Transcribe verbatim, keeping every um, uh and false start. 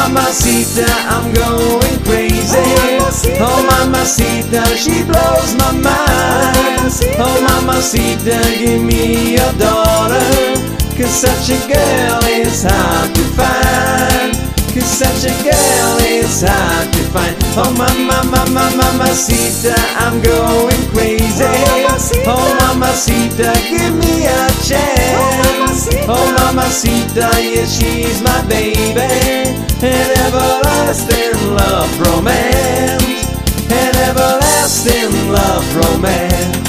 mamacita, I'm going crazy. Oh, mamacita, she blows my mind. Oh, mamacita, give me your daughter, 'cause such a girl is hard to find. 'Cause such a girl is hard to find. Oh, mama, mama, mamacita, I'm going crazy. Oh, mamacita, give me a chance. Oh, mamacita, yeah, she's my baby. An everlasting love romance. An everlasting love romance.